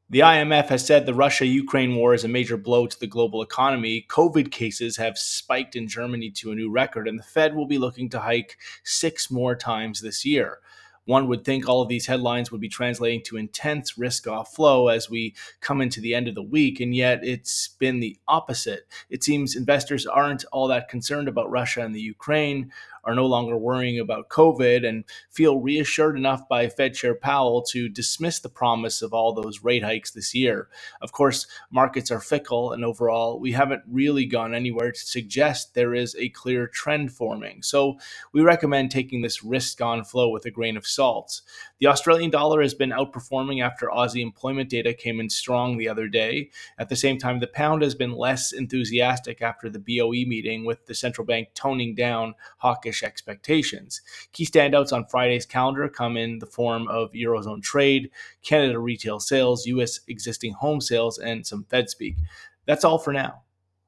The IMF has said the Russia Ukraine war is a major blow to the global economy. COVID cases have spiked in Germany to a new record, and the Fed will be looking to hike 6 more times this year. One would think all of these headlines would be translating to intense risk off flow as we come into the end of the week, and yet it's been the opposite. It seems investors aren't all that concerned about Russia and the Ukraine, are no longer worrying about COVID, and feel reassured enough by Fed Chair Powell to dismiss the promise of all those rate hikes this year. Of course, markets are fickle, and overall, we haven't really gone anywhere to suggest there is a clear trend forming. So we recommend taking this risk on flow with a grain of salt. The Australian dollar has been outperforming after Aussie employment data came in strong the other day. At the same time, the pound has been less enthusiastic after the BOE meeting, with the central bank toning down hawkish expectations. Key standouts on Friday's calendar come in the form of Eurozone trade, Canada retail sales, US existing home sales, and some Fed speak. That's all for now.